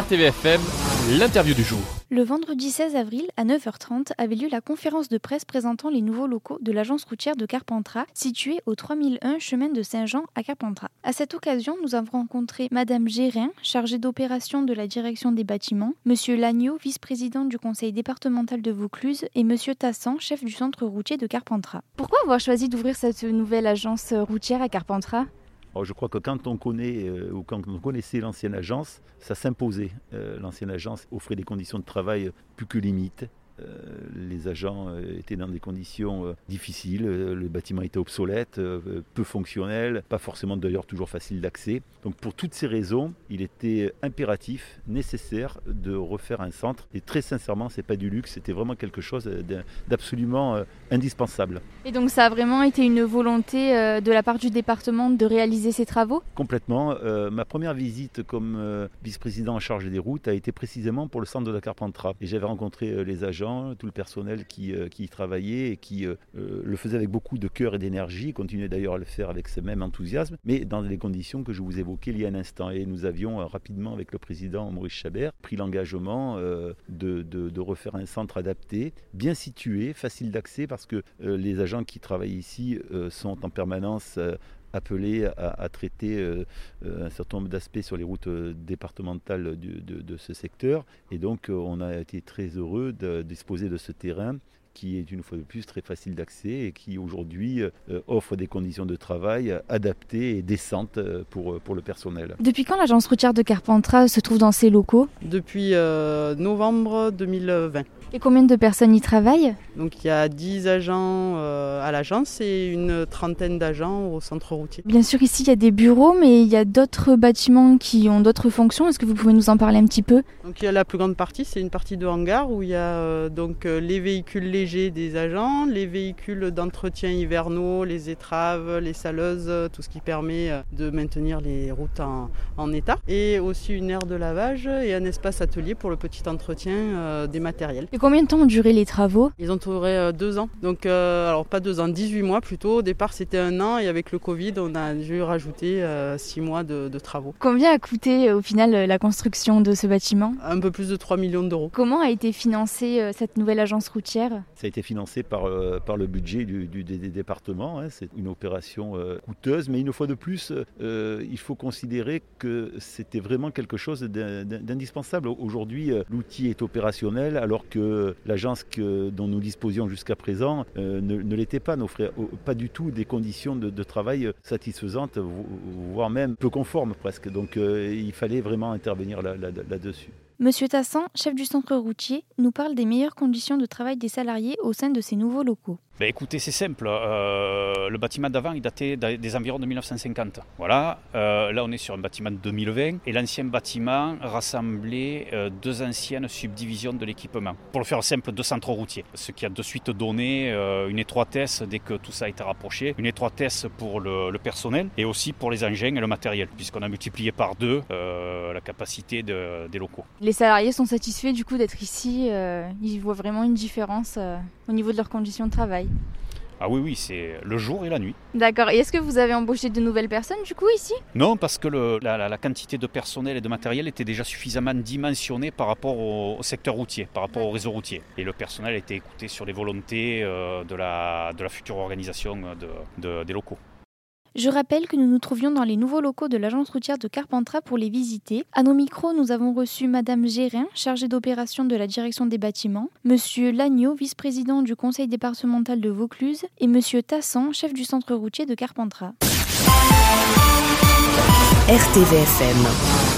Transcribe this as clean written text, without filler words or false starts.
RTVFM, l'interview du jour. Le vendredi 16 avril à 9h30 avait lieu la conférence de presse présentant les nouveaux locaux de l'agence routière de Carpentras, située au 3001 chemin de Saint-Jean à Carpentras. À cette occasion, nous avons rencontré Madame Gérin, chargée d'opération de la direction des bâtiments, Monsieur Lagneau, vice-président du conseil départemental de Vaucluse et Monsieur Tassan, chef du centre routier de Carpentras. Pourquoi avoir choisi d'ouvrir cette nouvelle agence routière à Carpentras ? Alors je crois que quand on connaît ou quand on connaissait l'ancienne agence, ça s'imposait. L'ancienne agence offrait des conditions de travail plus que limites. Les agents étaient dans des conditions difficiles, le bâtiment était obsolète, peu fonctionnel, pas forcément d'ailleurs toujours facile d'accès. Donc pour toutes ces raisons, il était impératif, nécessaire de refaire un centre. Et très sincèrement, c'est pas du luxe, c'était vraiment quelque chose d'absolument indispensable. Et donc ça a vraiment été une volonté de la part du département de réaliser ces travaux ? Complètement. Ma première visite comme vice-président en charge des routes a été précisément pour le centre de la Carpentras. Et j'avais rencontré les agents, tout le personnel qui y travaillait et qui le faisait avec beaucoup de cœur et d'énergie, continuait d'ailleurs à le faire avec ce même enthousiasme, mais dans les conditions que je vous évoquais il y a un instant. Et nous avions rapidement, avec le président Maurice Chabert, pris l'engagement de refaire un centre adapté, bien situé, facile d'accès, parce que les agents qui travaillent ici sont en permanence appelés à traiter un certain nombre d'aspects sur les routes départementales de ce secteur. Et donc on a été très heureux de disposer de ce terrain qui est une fois de plus très facile d'accès et qui aujourd'hui offre des conditions de travail adaptées et décentes pour le personnel. Depuis quand l'agence routière de Carpentras se trouve dans ces locaux ? Depuis novembre 2020. Et combien de personnes y travaillent ? Donc il y a 10 agents à l'agence et une trentaine d'agents au centre routier. Bien sûr, ici il y a des bureaux, mais il y a d'autres bâtiments qui ont d'autres fonctions. Est-ce que vous pouvez nous en parler un petit peu ? Donc il y a la plus grande partie, c'est une partie de hangar où il y a les véhicules légers des agents, les véhicules d'entretien hivernaux, les étraves, les saleuses, tout ce qui permet de maintenir les routes en état. Et aussi une aire de lavage et un espace atelier pour le petit entretien des matériels. Et combien de temps ont duré les travaux ? Ils ont duré 2 ans. Donc, alors pas 2 ans, 18 mois plutôt. Au départ, c'était 1 an et avec le Covid, on a dû rajouter 6 mois de travaux. Combien a coûté au final la construction de ce bâtiment ? Un peu plus de 3 millions d'euros. Comment a été financée cette nouvelle agence routière ? Ça a été financé par le budget des départements. Hein. C'est une opération coûteuse, mais une fois de plus, il faut considérer que c'était vraiment quelque chose d'indispensable. Aujourd'hui, l'outil est opérationnel alors que l'agence dont nous disposions jusqu'à présent ne l'était pas, n'offrait pas du tout des conditions de travail satisfaisantes, voire même peu conformes presque. Donc il fallait vraiment intervenir là-dessus. Monsieur Tassan, chef du centre routier, nous parle des meilleures conditions de travail des salariés au sein de ces nouveaux locaux. Écoutez, c'est simple. Le bâtiment d'avant, il datait des environs de 1950. Voilà. Là, on est sur un bâtiment de 2020. Et l'ancien bâtiment rassemblait 2 anciennes subdivisions de l'équipement. Pour le faire simple, 2 centres routiers. Ce qui a de suite donné une étroitesse dès que tout ça a été rapproché. Une étroitesse pour le personnel et aussi pour les engins et le matériel, puisqu'on a multiplié par 2 la capacité des locaux. Les salariés sont satisfaits du coup d'être ici. Ils voient vraiment une différence au niveau de leurs conditions de travail. Ah oui, c'est le jour et la nuit. D'accord. Et est-ce que vous avez embauché de nouvelles personnes du coup ici ? Non, parce que la quantité de personnel et de matériel était déjà suffisamment dimensionnée par rapport au secteur routier, par rapport au réseau routier. Et le personnel était écouté sur les volontés de la future organisation des locaux. Je rappelle que nous nous trouvions dans les nouveaux locaux de l'agence routière de Carpentras pour les visiter. À nos micros, nous avons reçu Madame Gérin, chargée d'opération de la direction des bâtiments, Monsieur Lagneau, vice-président du conseil départemental de Vaucluse, et Monsieur Tassan, chef du centre routier de Carpentras. RTVFM.